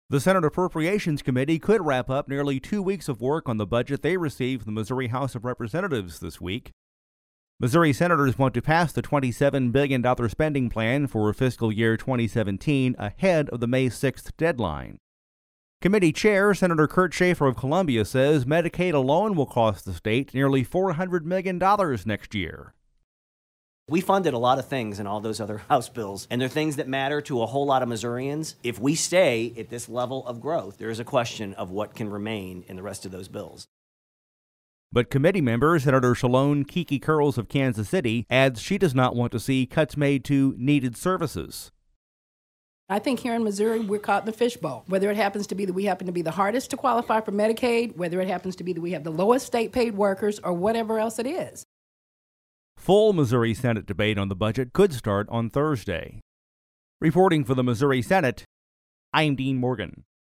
The Senate Appropriations Committee could wrap up nearly 2 weeks of work on the budget they received from the Missouri House of Representatives this week. Missouri senators want to pass the $27 billion spending plan for fiscal year 2017 ahead of the May 6th deadline. Committee Chair Senator Kurt Schaefer of Columbia says Medicaid alone will cost the state nearly $400 million next year. We funded a lot of things in all those other House bills, and they're things that matter to a whole lot of Missourians. If we stay at this level of growth, there is a question of what can remain in the rest of those bills. But committee member Senator Shalone Kiki Curls of Kansas City adds she does not want to see cuts made to needed services. I think here in Missouri, we're caught in the fishbowl. Whether it happens to be that we happen to be the hardest to qualify for Medicaid, whether it happens to be that we have the lowest state-paid workers, or whatever else it is. Full Missouri Senate debate on the budget could start on Thursday. Reporting for the Missouri Senate, I'm Dean Morgan.